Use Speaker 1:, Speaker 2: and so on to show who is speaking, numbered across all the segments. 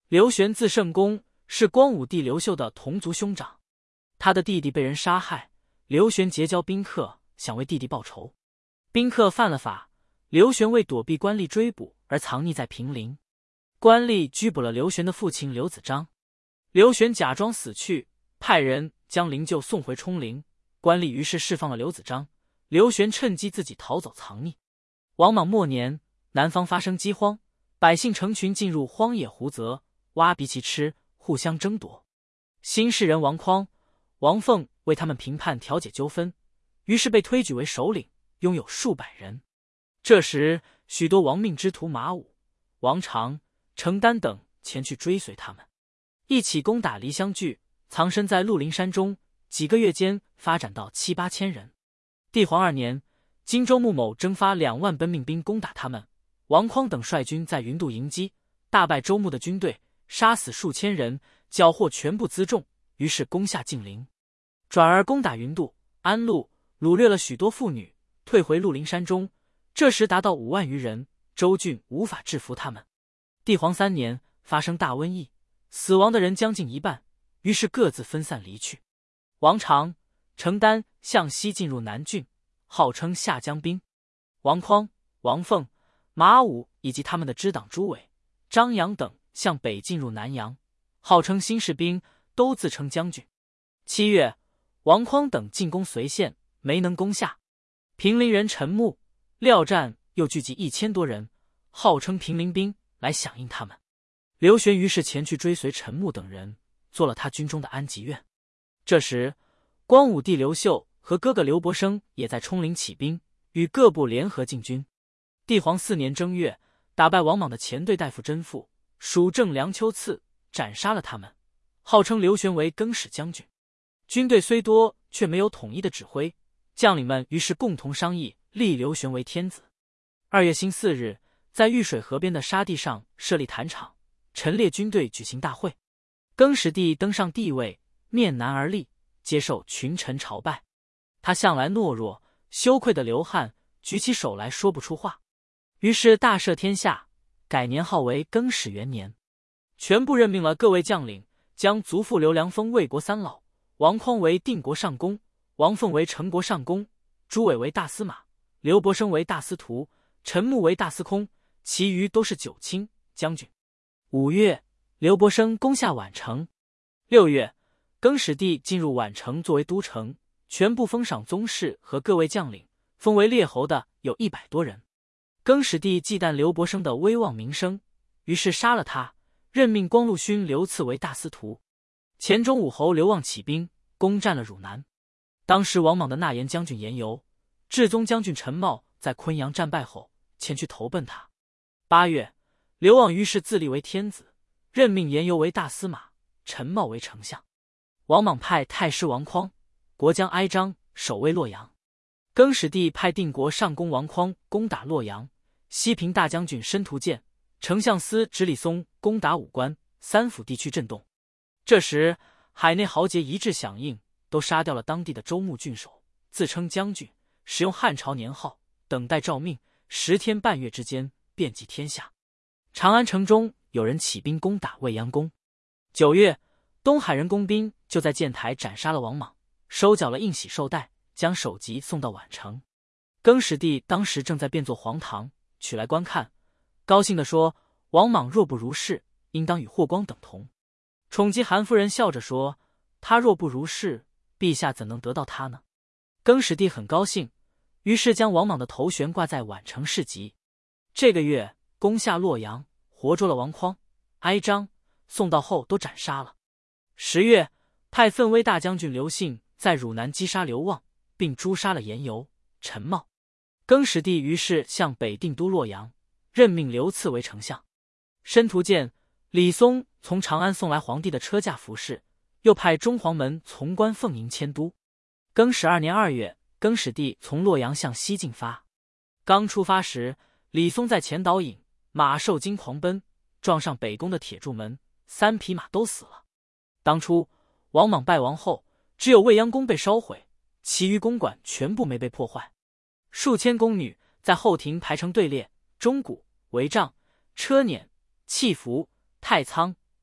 Speaker 1: 刘玄字圣公，是光武帝刘秀的同族兄长。他的弟弟被人杀害，刘玄结交宾客，想为弟弟报仇。宾客犯了法，刘玄为躲避官吏追捕而藏匿在平陵。官吏拘捕了刘玄的父亲刘子章，刘玄假装死去，派人将灵柩送回冲陵。官吏于是释放了刘子章，刘玄趁机自己逃走藏匿。王莽末年，南方发生饥荒，百姓成群进入荒野湖泽，挖荸荠吃，互相争夺。新士人王匡、王凤为他们评判调解纠纷，于是被推举为首领，拥有数百人。这时，许多亡命之徒马武、王常、程丹等前去追随他们，一起攻打黎乡聚，藏身在鹿林山中，几个月间发展到7、8千人。帝皇2年，荆州穆某征发2万奔命兵攻打他们，王匡等率军在云渡迎击，大败周穆的军队，杀死数千人，缴获全部辎重，于是攻下晋陵，转而攻打云渡、安陆，掳掠了许多妇女，退回鹿林山中。这时达到5万余人，周郡无法制服他们。帝皇3年，发生大瘟疫，死亡的人将近1半，于是各自分散离去。王常、程丹向西进入南郡，号称下江兵。王匡、王凤、马武以及他们的支党朱伟、张扬等向北进入南阳，号称新士兵，都自称将军。7月，王匡等进攻随县，没能攻下。平陵人陈穆、廖湛又聚集1000多人，号称平陵兵，来响应他们。刘玄于是前去追随陈穆等人，做了他军中的安吉院。这时，光武帝刘秀和哥哥刘伯升也在冲陵起兵，与各部联合进军。帝皇4年正月，打败王莽的前队大夫甄父、蜀正梁丘赐，斩杀了他们，号称刘玄为更始将军。军队虽多，却没有统一的指挥，将领们于是共同商议，立刘玄为天子。2月辛巳日，在玉水河边的沙地上设立坛场，陈列军队举行大会。更始帝登上帝位，面南而立，接受群臣朝拜。他向来懦弱，羞愧的流汗，举起手来说不出话。于是大赦天下，改年号为更始元年。全部任命了各位将领，将族父刘良封魏国3老，王匡为定国上公，王凤为成国上公，朱伟为大司马，刘伯升为大司徒，陈穆为大司空，其余都是九卿将军。5月，刘伯升攻下宛城。6月，更始帝进入宛城作为都城，全部封赏宗室和各位将领，封为列侯的有100多人。更始帝忌惮刘伯升的威望名声，于是杀了他，任命光禄勋刘赐为大司徒。前中武侯刘望起兵，攻占了汝南。当时王莽的纳言将军严尤、至宗将军陈茂在昆阳战败后，前去投奔他。8月，刘望于是自立为天子，任命严尤为大司马，陈茂为丞相。王莽派太师王匡、国将哀章守卫洛阳。更始帝派定国上公王匡攻打洛阳，西平大将军申屠建、丞相司直李松攻打武关，三府地区震动。这时海内豪杰一致响应，都杀掉了当地的州牧郡守，自称将军，使用汉朝年号，等待诏命。10天半月之间，遍及天下。长安城中有人起兵攻打未央宫。9月，东海人攻兵就在建台斩杀了王莽，收缴了应喜绶带，将首级送到宛城。更始帝当时正在变作黄堂，取来观看，高兴地说：“王莽若不如是，应当与霍光等同。”宠姬韩夫人笑着说：“他若不如是，陛下怎能得到他呢？”更始帝很高兴，于是将王莽的头悬挂在宛城市集。这个月攻下洛阳，活捉了王匡、哀章，送到后都斩杀了。10月，派奋威大将军刘信在汝南击杀刘望，并诛杀了严尤、陈茂。更始帝于是向北定都洛阳，任命刘赐为丞相。申屠建、李松从长安送来皇帝的车驾服饰，又派中黄门从官奉迎迁都。更始2年2月，更始帝从洛阳向西进发。刚出发时，李松在前导引，马受惊狂奔，撞上北宫的铁柱门，3匹马都死了。当初王莽败亡后，只有未央宫被烧毁，其余宫馆全部没被破坏。数千宫女在后庭排成队列，钟鼓、帷帐、车辇、器服、太仓、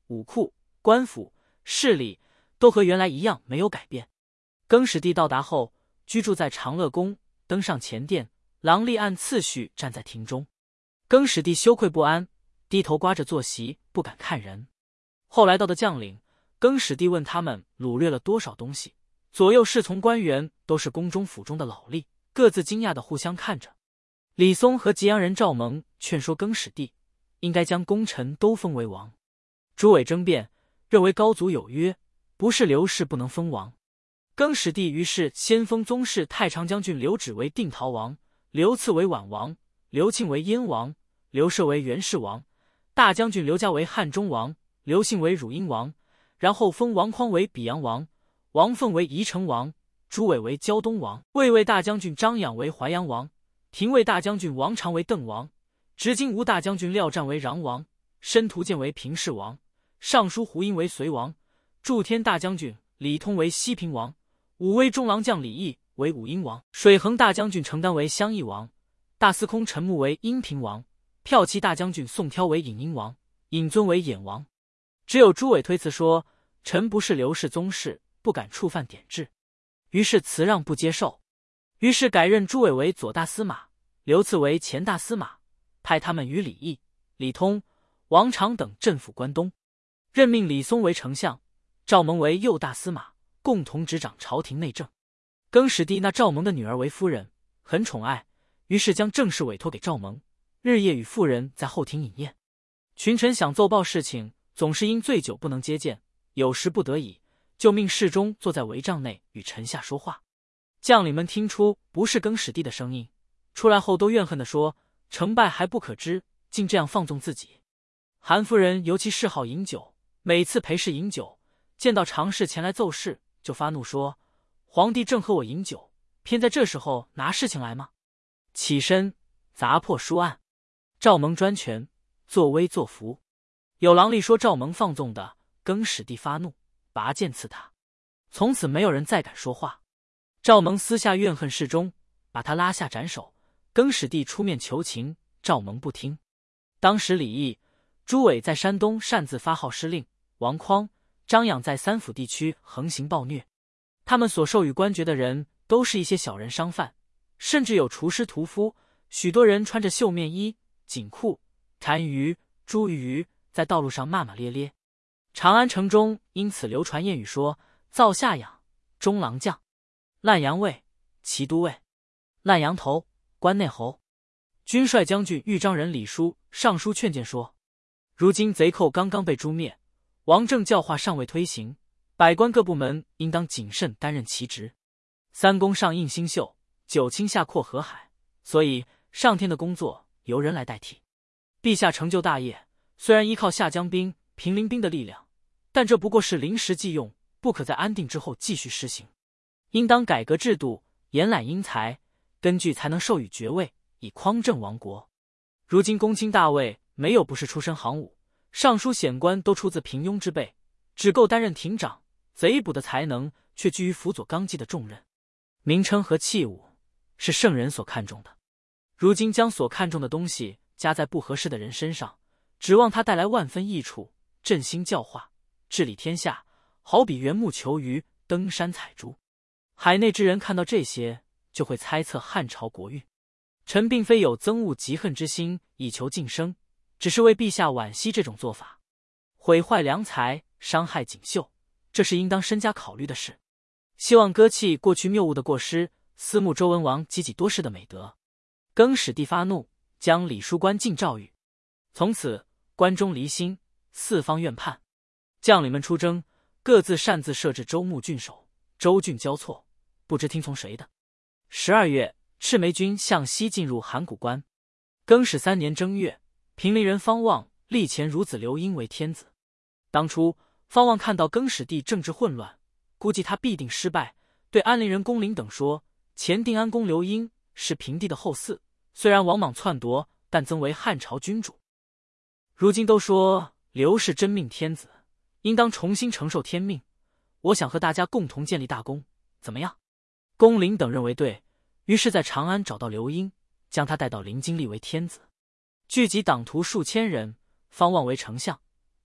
Speaker 1: 武库、官府、势力都和原来一样没有改变。更始帝到达后，居住在长乐宫，登上前殿，郎吏按次序站在庭中。更始帝羞愧不安，低头刮着坐席，不敢看人。后来到的将领，更始帝问他们掳掠了多少东西，左右侍从官员都是宫中府中的老吏，各自惊讶地互相看着。李松和吉阳人赵蒙劝说更始帝，应该将功臣都封为王。朱伟争辩，认为高祖有约，不是刘氏不能封王。更始帝于是先封宗室太常将军刘祉为定陶王，刘赐为宛王，刘庆为燕王，刘摄为元氏王，大将军刘嘉为汉中王，刘信为汝阴王，然后封王匡为比阳王，王凤为宜城王，朱伟为胶东王，卫尉大将军张养为淮阳王，廷尉大将军王常为邓王，执金吾大将军廖湛为穰王，申屠建为平氏王，尚书胡英为隋王，祝天大将军李通为西平王，武威中郎将李毅为武英王，水衡大将军程丹为襄邑王，大司空陈穆为阴平王，骠骑大将军宋挑为尹阴王，尹尊为兖王。只有朱伟推辞说，臣不是刘氏宗室，不敢触犯典制，于是辞让不接受。于是改任朱伟为左大司马，刘赐为前大司马，派他们与李毅、李通、王常等镇抚关东，任命李松为丞相，赵蒙为右大司马，共同执掌朝廷内政。更始帝纳赵蒙的女儿为夫人，很宠爱，于是将政事委托给赵蒙，日夜与妇人在后庭饮宴。群臣想奏报事情，总是因醉酒不能接见，有时不得已，就命侍中坐在帷帐内与臣下说话。将领们听出不是更始帝的声音，出来后都怨恨地说，成败还不可知，竟这样放纵自己。韩夫人尤其嗜好饮酒，每次陪侍饮酒，见到常侍前来奏事，就发怒说，皇帝正和我饮酒，偏在这时候拿事情来吗？起身砸破书案。赵蒙专权，作威作福。有郎吏说赵蒙放纵的，更始帝发怒，拔剑刺他。从此没有人再敢说话。赵蒙私下怨恨侍中，把他拉下斩首。更始帝出面求情，赵蒙不听。当时李毅、朱伟在山东擅自发号施令，王匡、张养在三府地区横行暴虐。他们所授予官爵的人都是一些小人商贩，甚至有厨师屠夫，许多人穿着绣面衣、锦裤，单于、茱萸在道路上骂骂咧咧。长安城中因此流传谚语说，灶下养、中郎将、烂阳尉、骑都尉、烂阳头、关内侯。军帅将军豫章人李书上书劝谏说，如今贼寇刚刚被诛灭，王政教化尚未推行，百官各部门应当谨慎担任其职。三公上应星宿，九卿下阔河海，所以上天的工作由人来代替。陛下成就大业，虽然依靠下江兵、平陵兵的力量，但这不过是临时计用，不可在安定之后继续施行。应当改革制度，延揽英才，根据才能授予爵位，以匡正亡国。如今公卿大位没有不是出身行伍，尚书显官都出自平庸之辈，只够担任廷长，贼捕的才能却居于辅佐纲纪的重任。名称和器物是圣人所看重的，如今将所看重的东西加在不合适的人身上，指望他带来万分益处，振兴教化，治理天下，好比缘木求鱼，登山采竹。海内之人看到这些，就会猜测汉朝国运。臣并非有憎恶嫉恨之心以求晋升，只是为陛下惋惜这种做法，毁坏良才，伤害锦绣，这是应当深加考虑的事。希望割弃过去谬误的过失，思慕周文王积己多事的美德。更始帝发怒，将李叔关进诏狱。从此关中离心，四方怨叛，将领们出征，各自擅自设置州牧郡守，州郡交错，不知听从谁的。12月，赤眉军向西进入函谷关。更始3年正月，平陵人方望立前孺子刘婴为天子。当初方望看到更始帝政治混乱，估计他必定失败，对安陵人龚林等说，前定安公刘婴是平帝的后嗣，虽然王莽篡夺，但曾为汉朝君主。如今都说刘氏真命天子，应当重新承受天命，我想和大家共同建立大功，怎么样？龚林等认为对，于是在长安找到刘婴，将他带到临京立为天子，聚集党徒数千人，方望为丞相，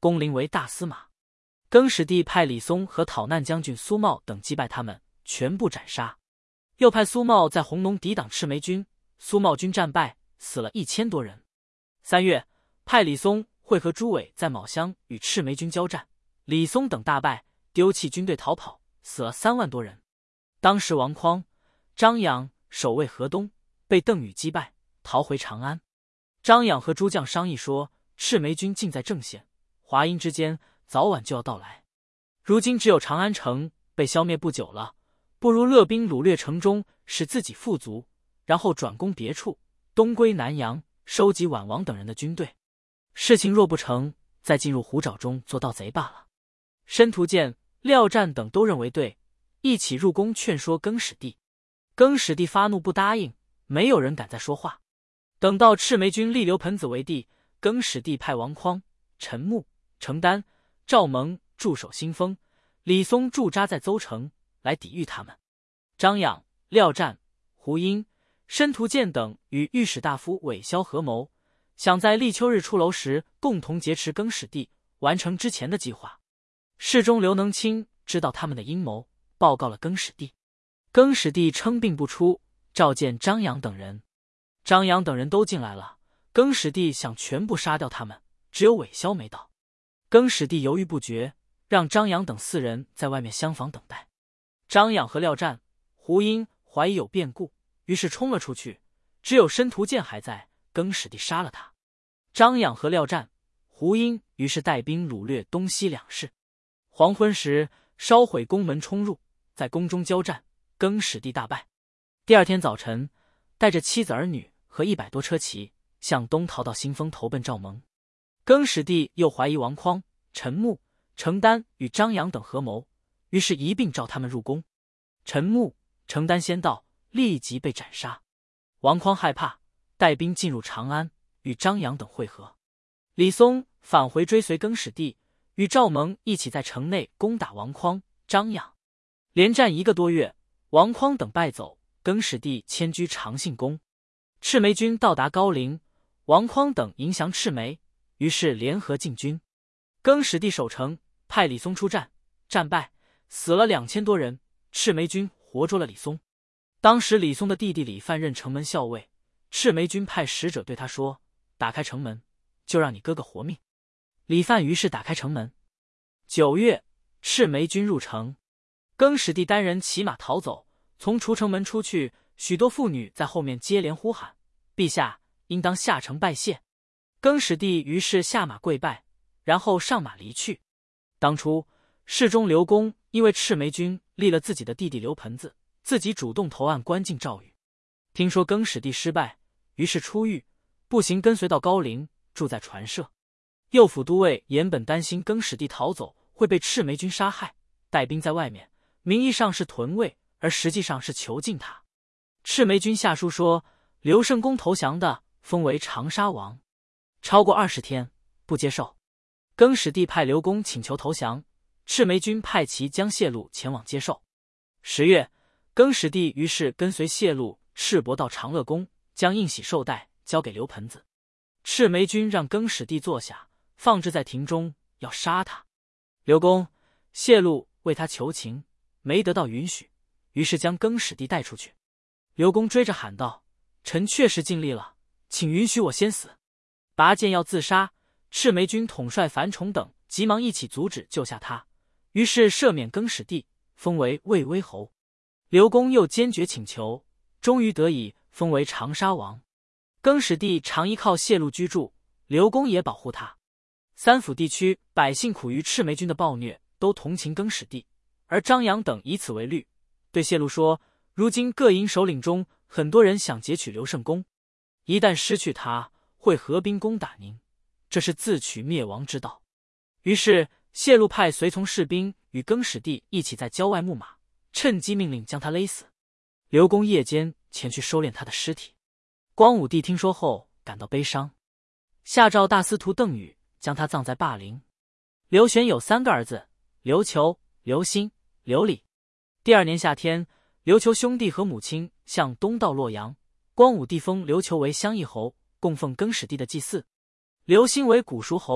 Speaker 1: 攻临为大司马。更始帝派李松和讨难将军苏茂等击败他们，全部斩杀。又派苏茂在红农抵挡赤眉军，苏茂军战败，死了1000多人。3月，派李松会合朱伟在卯乡与赤眉军交战，李松等大败，丢弃军队逃跑，死了3万多人。当时王匡、张扬守卫河东，被邓禹击败，逃回长安。张扬和诸将商议说，赤眉军近在正县、华阴之间，早晚就要到来。如今只有长安城被消灭不久了，不如勒兵掳掠城中，使自己富足，然后转攻别处，东归南阳，收集宛王等人的军队。事情若不成，再进入虎爪中做盗贼罢了。申屠建、廖湛等都认为对，一起入宫劝说更始帝。更始帝发怒不答应，没有人敢再说话。等到赤眉军立刘盆子为帝，更始帝派王匡、陈穆、程丹、赵蒙驻守新丰，李松驻扎在邹城，来抵御他们。张养、廖湛、胡英、申屠建等与御史大夫韦骁合谋，想在立秋日出楼时共同劫持更始帝，完成之前的计划。侍中刘能卿知道他们的阴谋，报告了更始帝。更始帝称病不出，召见张扬等人。张扬等人都进来了，更始帝想全部杀掉他们，只有韦骁没到。更始帝犹豫不决，让张扬等4人在外面厢房等待。张扬和廖湛、胡英怀疑有变故，于是冲了出去，只有申屠建还在，更始帝杀了他。张扬和廖湛、胡英于是带兵掳掠东西2市。黄昏时，烧毁宫门冲入，在宫中交战，更始帝大败。第二天早晨，带着妻子儿女和100多车骑，向东逃到新丰，投奔赵蒙。更始帝又怀疑王匡、陈穆、程丹与张扬等合谋，于是一并召他们入宫。陈穆、程丹先到，立即被斩杀。王匡害怕，带兵进入长安，与张扬等会合。李松返回追随更始帝，与赵蒙一起在城内攻打王匡、张扬，连战1个多月，王匡等败走，更始帝迁居长信宫。赤眉军到达高陵，王匡等迎降赤眉，于是联合进军。更始帝守城，派李松出战，战败，死了2000多人。赤眉军活捉了李松。当时李松的弟弟李范任城门校尉，赤眉军派使者对他说：“打开城门，就让你哥哥活命。”李范于是打开城门。9月，赤眉军入城，更始帝单人骑马逃走，从除城门出去，许多妇女在后面接连呼喊：“陛下，应当下城拜谢。”更始帝于是下马跪拜，然后上马离去。当初侍中刘公因为赤眉军立了自己的弟弟刘盆子，自己主动投案关进赵狱。听说更始帝失败，于是出狱，步行跟随到高陵，住在船舍。右辅都尉严本担心更始帝逃走会被赤眉军杀害，带兵在外面，名义上是屯卫，而实际上是囚禁他。赤眉军下书说，刘圣公投降的，封为长沙王。超过20天，不接受。更始帝派刘公请求投降，赤眉军派其将谢禄前往接受。10月，更始帝于是跟随谢禄赤膊到长乐宫，将应喜绶带交给刘盆子。赤眉军让更始帝坐下，放置在庭中，要杀他。刘公、谢禄为他求情，没得到允许，于是将更始帝带出去。刘公追着喊道：“臣确实尽力了，请允许我先死。”拔剑要自杀，赤眉军统帅樊崇等急忙一起阻止，救下他，于是赦免更始帝，封为魏威侯。刘公又坚决请求，终于得以封为长沙王。更始帝常依靠谢禄居住，刘公也保护他。三府地区百姓苦于赤眉军的暴虐，都同情更始帝，而张扬等以此为虑，对谢禄说：“如今各营首领中很多人想劫取刘圣公，一旦失去他，会合兵攻打您，这是自取灭亡之道。”于是谢禄派随从士兵与更始帝一起在郊外牧马，趁机命令将他勒死。刘公夜间前去收敛他的尸体。光武帝听说后感到悲伤，下诏大司徒邓禹将他葬在霸陵。刘玄有3个儿子，刘求、刘欣、刘礼。第2年夏天，刘求兄弟和母亲向东到洛阳，光武帝封刘求为襄邑侯，供奉更始帝的祭祀。刘欣为古蜀侯，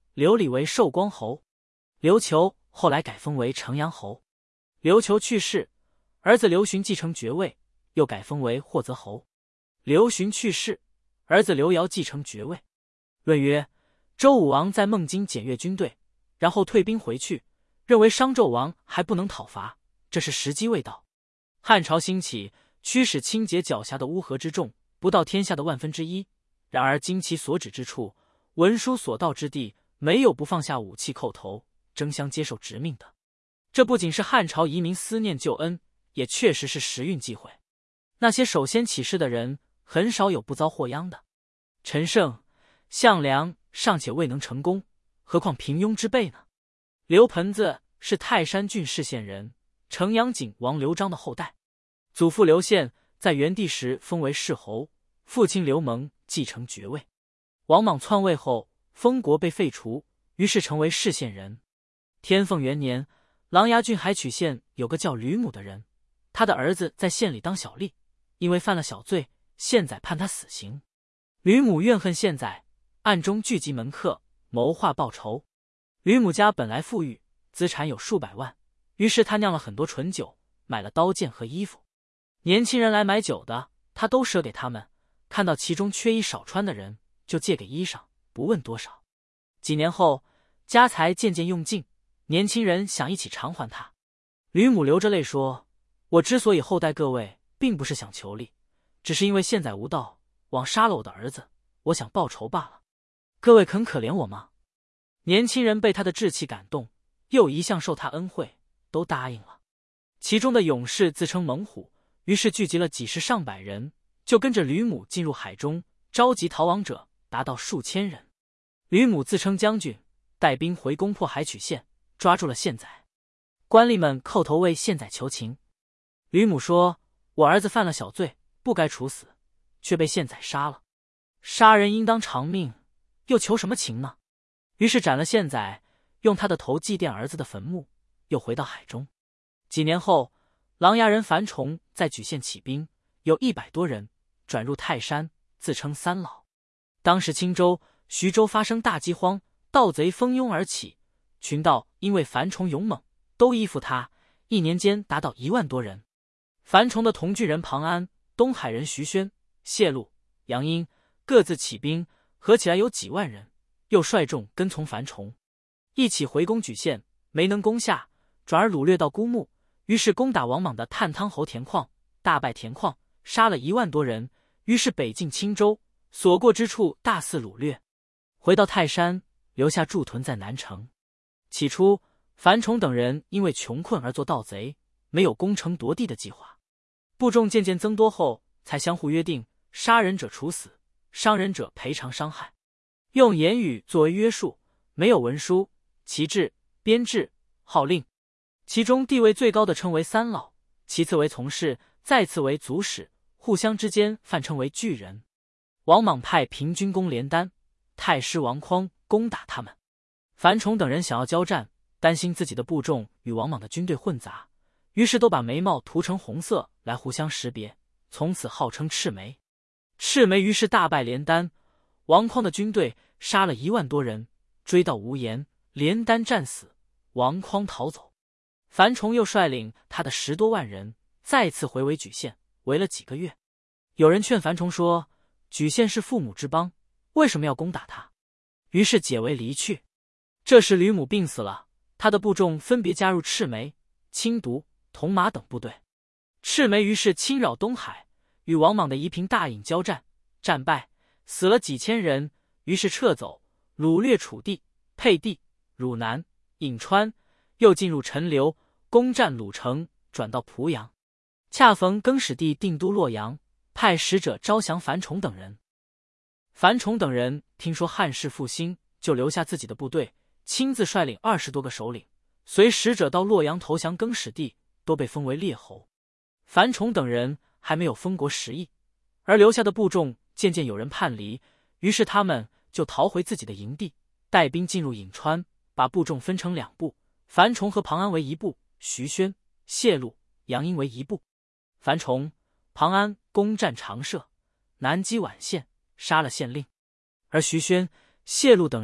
Speaker 1: 刘礼为寿光侯。刘求后来改封为城阳侯。刘求去世，儿子刘询继承爵位，又改封为霍泽侯。刘询去世，儿子刘繇继承爵位。论曰：周武王在孟津检阅军队，然后退兵回去，认为商纣王还不能讨伐，这是时机未到。汉朝兴起，驱使清解脚下的乌合之众，不到天下的1/1。然而经其所指之处，文书所到之地，没有不放下武器叩头，争相接受直命的。这不仅是汉朝遗民思念旧恩，也确实是时运际会。那些首先起事的人，很少有不遭祸殃的。陈胜、项梁尚且未能成功，何况平庸之辈呢？刘盆子是泰山郡释县人，城阳景王刘璋的后代，祖父刘宪在元帝时封为世侯，父亲刘蒙继承爵位。王莽篡位后，封国被废除，于是成为释县人。天凤元年，琅琊郡海曲县有个叫吕母的人，他的儿子在县里当小吏，因为犯了小罪，县宰判他死刑。吕母怨恨县宰，暗中聚集门客，谋划报仇。吕母家本来富裕，资产有数百万，于是他酿了很多醇酒，买了刀剑和衣服。年轻人来买酒的，他都赊给他们，看到其中缺衣少穿的人，就借给衣裳，不问多少。几年后，家财渐渐用尽，年轻人想一起偿还他。吕母流着泪说：我之所以厚待各位，并不是想求利，只是因为现在无道，枉杀了我的儿子，我想报仇罢了。各位肯可怜我吗？年轻人被他的志气感动，又一向受他恩惠，都答应了。其中的勇士自称猛虎，于是聚集了几十上百人，就跟着吕母进入海中，召集逃亡者达到数千人。吕母自称将军，带兵回攻破海曲县，抓住了县宰。官吏们叩头为县宰求情。吕母说：我儿子犯了小罪，不该处死，却被县宰杀了。杀人应当偿命，又求什么情呢？于是斩了县宰，用他的头祭奠儿子的坟墓，又回到海中。几年后，琅琊人樊崇在莒县起兵，有100多人，转入泰山，自称三老。当时青州、徐州发生大饥荒，盗贼蜂拥而起，群盗因为樊崇勇猛，都依附他，一年间达到1万多人。樊崇的同郡人庞安、东海人徐宣、谢禄、杨英各自起兵，合起来有几万人，又率众跟从樊崇，一起回攻莒县，没能攻下，转而掳掠到孤木，于是攻打王莽的探汤侯田况，大败田况，杀了1万多人，于是北进青州，所过之处大肆掳掠。回到泰山，留下驻屯在南城。起初樊崇等人因为穷困而做盗贼，没有攻城夺地的计划。部众渐渐增多后，才相互约定，杀人者处死，伤人者赔偿伤害，用言语作为约束，没有文书、旗帜、编制、号令。其中地位最高的称为三老，其次为从事，再次为族使，互相之间泛称为巨人。王莽派平军攻连丹，太师王匡攻打他们。樊崇等人想要交战，担心自己的部众与王莽的军队混杂，于是都把眉毛涂成红色来互相识别，从此号称赤眉。赤眉于是大败连丹，王匡的军队杀了1万多人，追到无言，连丹战死，王匡逃走。樊崇又率领他的10多万人再次回围莒县，围了几个月。有人劝樊崇说：莒县是父母之邦，为什么要攻打他？于是解围离去。这时吕母病死了，他的部众分别加入赤眉、青毒、铜马等部队。赤眉于是侵扰东海，与王莽的夷平大尹交战，战败，死了几千人，于是撤走，掳掠楚地、沛地、汝南、颍川，又进入陈留，攻占鲁城，转到濮阳。恰逢更始帝定都洛阳，派使者招降樊崇等人。樊崇等人听说汉室复兴，就留下自己的部队，亲自率领20多个首领，随使者到洛阳投降更始帝，都被封为列侯。樊崇等人还没有封国10亿，而留下的部众渐渐有人叛离，于是他们就逃回自己的营地，带兵进入颍川，把部众分成2部，樊崇和庞安为一部，徐宣、谢禄、杨英为一部。樊崇、庞安攻占长社，南击宛县，杀了县令，而徐宣、谢禄等人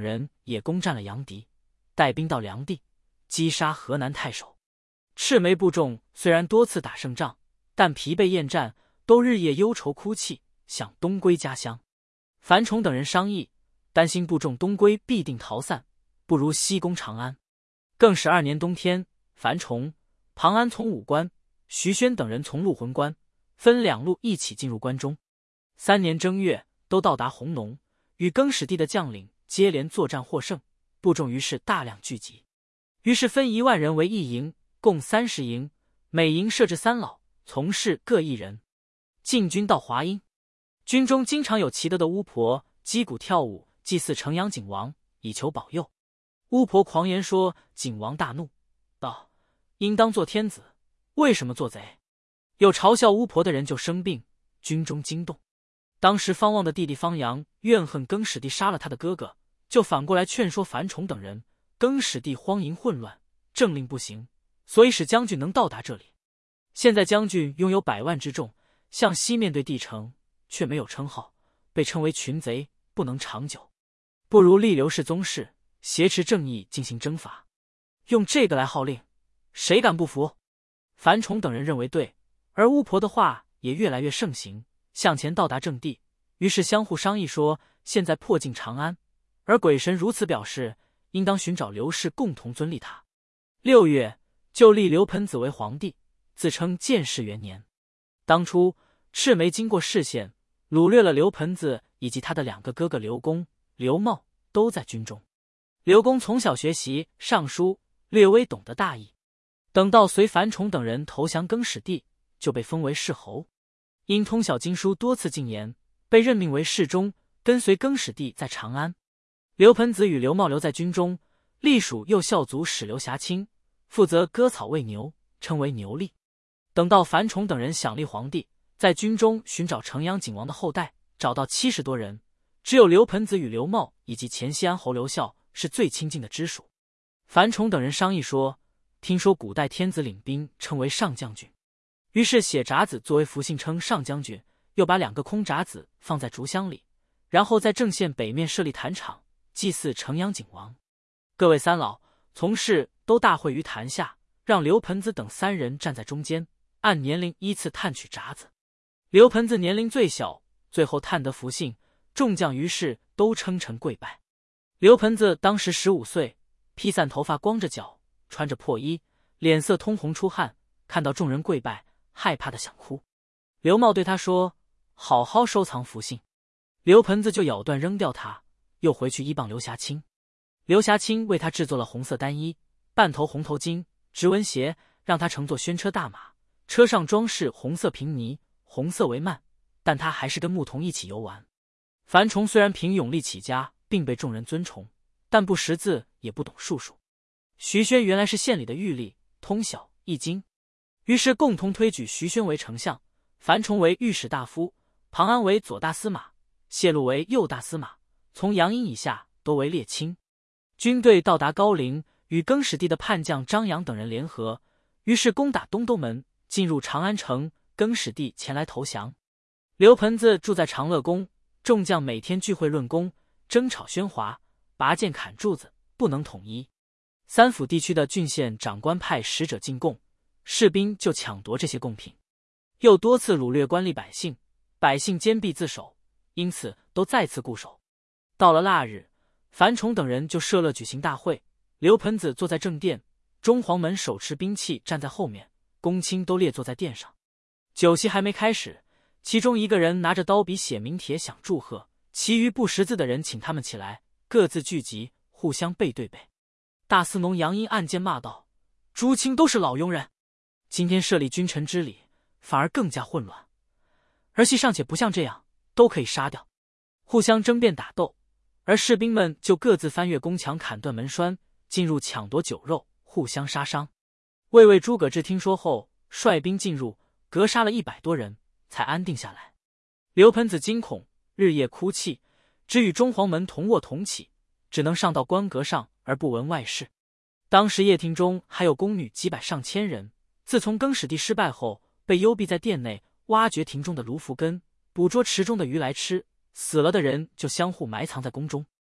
Speaker 1: 也攻占了阳翟，带兵到梁地，击杀河南太守。赤眉部众虽然多次打胜仗，但疲惫厌战，都日夜忧愁哭泣，想东归家乡。樊崇等人商议，担心部众东归必定逃散，不如西攻长安。更是2年冬天，樊崇、庞安从武关，徐宣等人从陆浑关，分2路一起进入关中。3年正月，都到达弘农，与更始帝的将领接连作战获胜，部众于是大量聚集。于是分1万人为1营，共30营，每营设置3老，从事各1人。进军到华阴，军中经常有奇德的巫婆击鼓跳舞，祭祀城阳景王，以求保佑。巫婆狂言说，景王大怒，道：应当做天子，为什么做贼？有嘲笑巫婆的人就生病，军中惊动。当时方望的弟弟方阳怨恨更始帝杀了他的哥哥，就反过来劝说樊崇等人。更始帝荒淫混乱，政令不行，所以使将军能到达这里。现在将军拥有100万之众，向西面对帝城，却没有称号，被称为群贼，不能长久。不如立刘氏宗室，挟持正义进行征伐，用这个来号令，谁敢不服？樊崇等人认为对，而巫婆的话也越来越盛行，向前到达正地。于是相互商议说，现在迫近长安，而鬼神如此表示，应当寻找刘氏共同尊立他。6月，就立刘盆子为皇帝，自称建世元年。当初赤眉经过视线，掳掠了刘盆子以及他的2个哥哥刘公、刘茂，都在军中。刘公从小学习尚书，略微懂得大义。等到随樊崇等人投降更始帝，就被封为世侯。因通晓经书，多次进言，被任命为侍中，跟随更始帝在长安。刘盆子与刘茂留在军中，隶属右校卒史刘侠卿，负责割草喂牛，称为牛吏。等到樊崇等人想立皇帝，在军中寻找城阳景王的后代，找到70多人，只有刘盆子与刘茂以及前西安侯刘孝是最亲近的支属。樊崇等人商议说，听说古代天子领兵称为上将军，于是写札子作为符信称上将军，又把2个空札子放在竹箱里，然后在正县北面设立坛场，祭祀城阳景王。各位3老从事都大会于坛下，让刘盆子等3人站在中间，按年龄依次探取札子。刘盆子年龄最小，最后探得符信，众将于是都称臣跪拜。刘盆子当时15岁，披散头发，光着脚，穿着破衣，脸色通红出汗，看到众人跪拜，害怕的想哭。刘茂对他说，好好收藏符信。刘盆子就咬断扔掉它，又回去依傍刘侠卿。刘侠卿为他制作了红色单衣，半头红头巾，直纹鞋，让他乘坐宣车大马，车上装饰红色平泥，红色帷幔，但他还是跟牧童一起游玩。樊崇虽然凭勇力起家，并被众人尊崇，但不识字，也不懂术数。徐宣原来是县里的狱吏，通晓易经，于是共同推举徐宣为丞相，樊崇为御史大夫，庞安为左大司马，谢禄为右大司马，从杨殷以下都为列卿。军队到达高陵，与更始帝的叛将张扬等人联合，于是攻打东都门，进入长安城。更始帝前来投降。刘盆子住在长乐宫，众将每天聚会论功，争吵喧哗，拔剑砍柱子，不能统一。3府地区的郡县长官派使者进贡，士兵就抢夺这些贡品，又多次掳掠官吏百姓，百姓坚壁自守，因此都再次固守。到了腊日，樊崇等人就设乐举行大会，刘盆子坐在正殿，中黄门手持兵器站在后面，公卿都列坐在殿上。酒席还没开始，其中一个人拿着刀笔写名帖想祝贺，其余不识字的人请他们起来，各自聚集，互相背对背。大司农杨殷暗箭骂道，诸卿都是老庸人，今天设立君臣之礼，反而更加混乱，儿戏尚且不像这样，都可以杀掉。互相争辩打斗，而士兵们就各自翻越宫墙，砍断门栓，进入抢夺酒肉，互相杀伤。魏尉诸葛志听说后，率兵进入，格杀了100多人，才安定下来。刘盆子惊恐，日夜哭泣，只与中黄门同卧同起，只能上到官阁上，而不闻外事。当时掖庭中还有宫女几百上千人，自从更始帝失败后，被幽闭在殿内，挖掘庭中的芦菔根，捕捉池中的鱼来吃，死了的人就相互埋藏在宫中。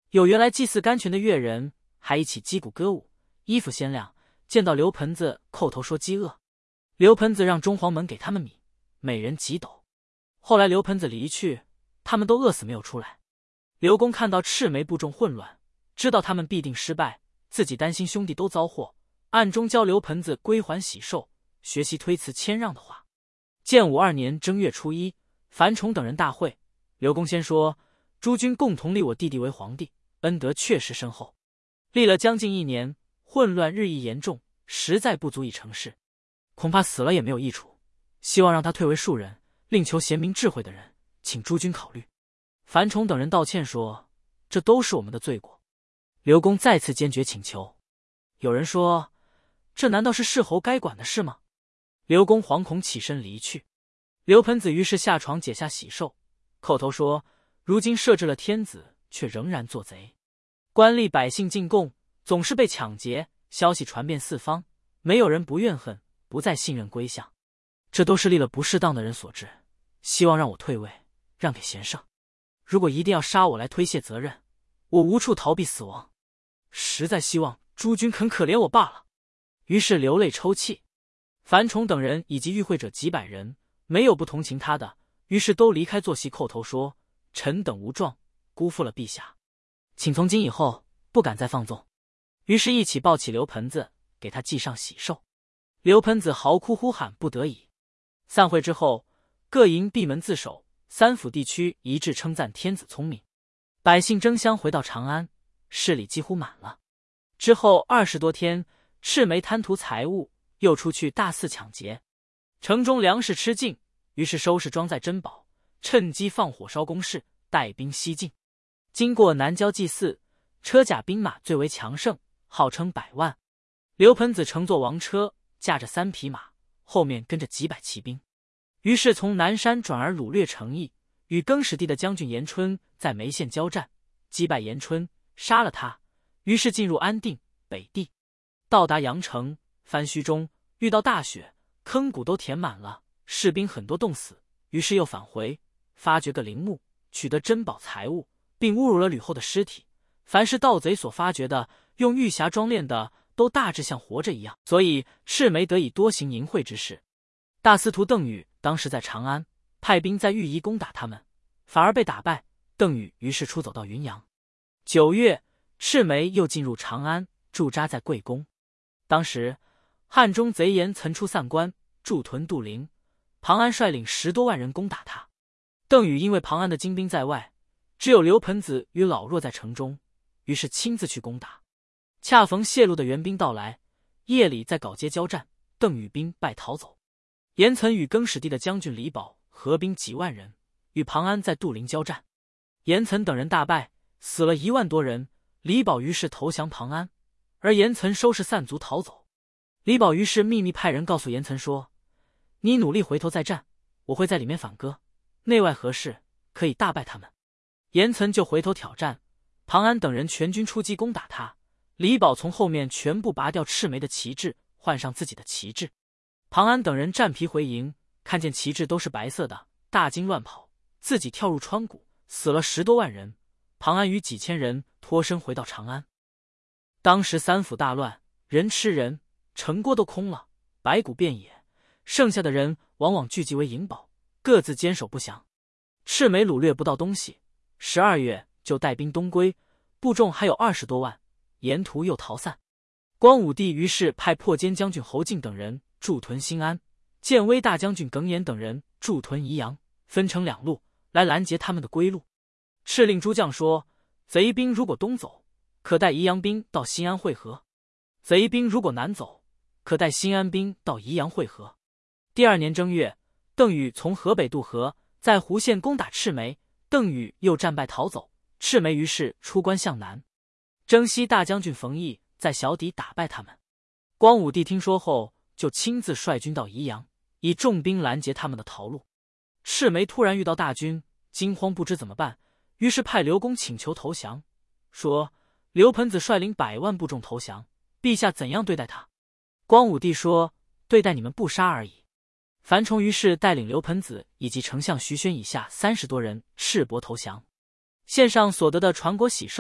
Speaker 1: 有原来祭祀甘泉的乐人，还一起击鼓歌舞，衣服鲜亮。见到刘盆子，叩头说饥饿。刘盆子让中黄门给他们米，每人几斗。后来刘盆子离去，他们都饿死没有出来。刘公看到赤眉部众混乱，知道他们必定失败，自己担心兄弟都遭祸，暗中教刘盆子归还喜寿，学习推辞谦让的话。建武2年正月初1，樊崇等人大会。刘公先说：诸君共同立我弟弟为皇帝，恩德确实深厚。立了将近1年，混乱日益严重，实在不足以成事，恐怕死了也没有益处。希望让他退为庶人，另求贤明智慧的人，请诸君考虑。樊崇等人道歉说：这都是我们的罪过。刘公再次坚决请求。有人说：这难道是世侯该管的事吗？刘公惶恐起身离去。刘盆子于是下床解下喜寿，叩头说：如今设置了天子，却仍然做贼，官吏百姓进贡，总是被抢劫，消息传遍四方，没有人不怨恨，不再信任归相，这都是立了不适当的人所致，希望让我退位，让给贤圣。如果一定要杀我来推卸责任，我无处逃避死亡，实在希望诸君肯可怜我罢了。于是流泪抽泣。樊崇等人以及与会者几百人，没有不同情他的，于是都离开坐席叩头说：臣等无状，辜负了陛下，请从今以后不敢再放纵。于是一起抱起刘盆子，给他祭上喜寿。刘盆子嚎哭呼喊，不得已。散会之后，各营闭门自守，三府地区一致称赞天子聪明。百姓争相回到长安，市里几乎满了。之后20多天，赤眉贪图财物，又出去大肆抢劫，城中粮食吃尽，于是收拾装载珍宝，趁机放火烧宫室，带兵西进。经过南郊祭祀，车甲兵马最为强盛，号称100万。刘盆子乘坐王车，驾着3匹马，后面跟着几百骑兵。于是从南山转而掳掠成邑，与更始帝的将军严春在眉县交战，击败严春，杀了他。于是进入安定、北地，到达阳城、番虚中，遇到大雪，坑谷都填满了，士兵很多冻死。于是又返回，发掘个陵墓，取得珍宝财物，并侮辱了吕后的尸体。凡是盗贼所发掘的，用玉匣装殓的，都大致像活着一样，所以赤眉得以多行淫秽之事。大司徒邓禹当时在长安，派兵在御夷攻打他们，反而被打败。邓禹于是出走到云阳。9月，赤眉又进入长安，驻扎在贵宫。当时汉中贼严曾出散关，驻屯杜陵，庞安率领10多万人攻打他。邓禹因为庞安的精兵在外，只有刘盆子与老弱在城中，于是亲自去攻打。恰逢泄露的援兵到来，夜里在皋街交战，邓禹兵败逃走。严曾与更始帝的将军李宝合兵几万人，与庞安在杜陵交战。严岑等人大败，死了1万多人。李宝于是投降庞安，而严岑收拾散卒逃走。李宝于是秘密派人告诉严岑说：你努力回头再战，我会在里面反戈，内外合适，可以大败他们。严岑就回头挑战，庞安等人全军出击攻打他。李宝从后面全部拔掉赤眉的旗帜，换上自己的旗帜。庞安等人战疲回营，看见旗帜都是白色的，大惊乱跑，自己跳入川谷，死了10多万人。庞安与几千人脱身回到长安。当时三府大乱，人吃人，城郭都空了，白骨遍野，剩下的人往往聚集为营堡，各自坚守不降。赤眉掳掠不到东西，12月就带兵东归，部众还有20多万，沿途又逃散。光武帝于是派破坚将军侯进等人驻屯新安，建威大将军耿弇等人驻屯宜阳，分成2路来拦截他们的归路。敕令诸将说：贼兵如果东走，可带宜阳兵到新安会合；贼兵如果南走，可带新安兵到宜阳会合。第2年正月，邓禹从河北渡河，在胡县攻打赤眉，邓禹又战败逃走，赤眉于是出关向南。征西大将军冯异在小底打败他们。光武帝听说后，就亲自率军到宜阳，以重兵拦截他们的逃路。赤眉突然遇到大军，惊慌不知怎么办，于是派刘公请求投降，说刘盆子率领100万部众投降，陛下怎样对待他？光武帝说：对待你们不杀而已。樊崇于是带领刘盆子以及丞相徐宣以下30多人赤膊投降。献上所得的传国喜寿，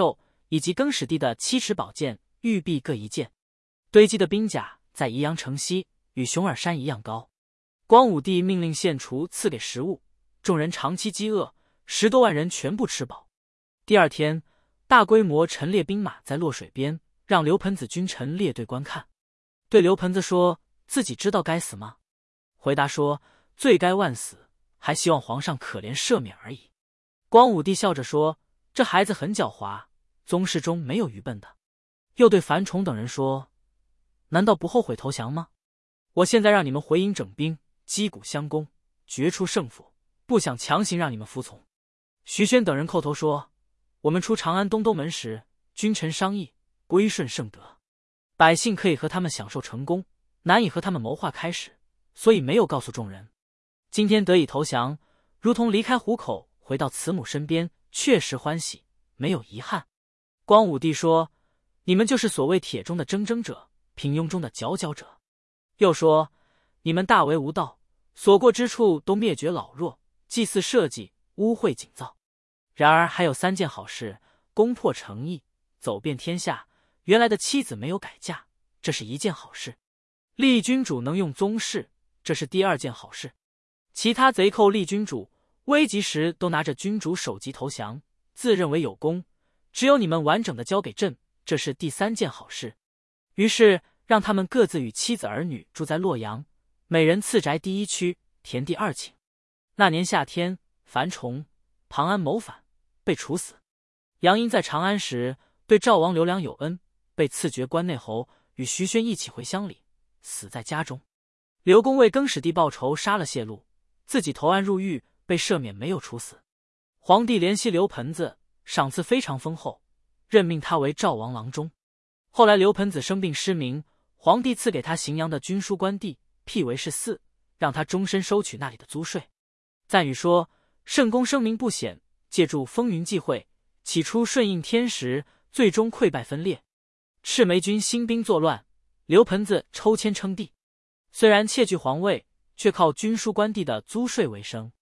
Speaker 1: 以及更始帝的7尺宝剑、玉璧各1件。堆积的兵甲在宜阳城西，与熊耳山一样高。光武帝命令献厨赐给食物，众人长期饥饿，10多万人全部吃饱。第二天，大规模陈列兵马在洛水边，让刘盆子君臣列队观看。对刘盆子说：“自己知道该死吗？”回答说：“罪该万死，还希望皇上可怜赦免而已。”光武帝笑着说：“这孩子很狡猾，宗室中没有愚笨的。”又对樊崇等人说：“难道不后悔投降吗？我现在让你们回营整兵，击鼓相攻，决出胜负，不想强行让你们服从。”徐宣等人叩头说：“我们出长安东都门时，君臣商议，归顺圣德，百姓可以和他们享受成功，难以和他们谋划开始，所以没有告诉众人。今天得以投降，如同离开虎口回到慈母身边，确实欢喜，没有遗憾。”光武帝说：“你们就是所谓铁中的铮铮者，平庸中的佼佼者。”又说：“你们大为无道，所过之处都灭绝老弱，祭祀社稷，污秽景造。然而还有3件好事：攻破城邑，走遍天下。原来的妻子没有改嫁，这是1件好事；立君主能用宗室，这是第2件好事。其他贼寇立君主，危急时都拿着君主首级投降，自认为有功，只有你们完整的交给朕，这是第3件好事。于是让他们各自与妻子儿女住在洛阳，每人赐宅第1区，田地2顷。那年夏天，樊崇、庞安谋反，被处死。杨殷在长安时对赵王刘良有恩，被赐爵关内侯，与徐宣一起回乡里，死在家中。刘公为更始帝报仇，杀了谢禄，自己投案入狱，被赦免，没有处死。皇帝怜惜刘盆子，赏赐非常丰厚，任命他为赵王郎中。后来刘盆子生病失明，皇帝赐给他荥阳的军书官地，辟为是寺，让他终身收取那里的租税。赞语说：“圣公声名不显，借助风云际会，起初顺应天时，最终溃败分裂。赤眉军兴兵作乱，刘盆子抽签称帝。虽然窃据皇位，却靠军书官地的租税为生。”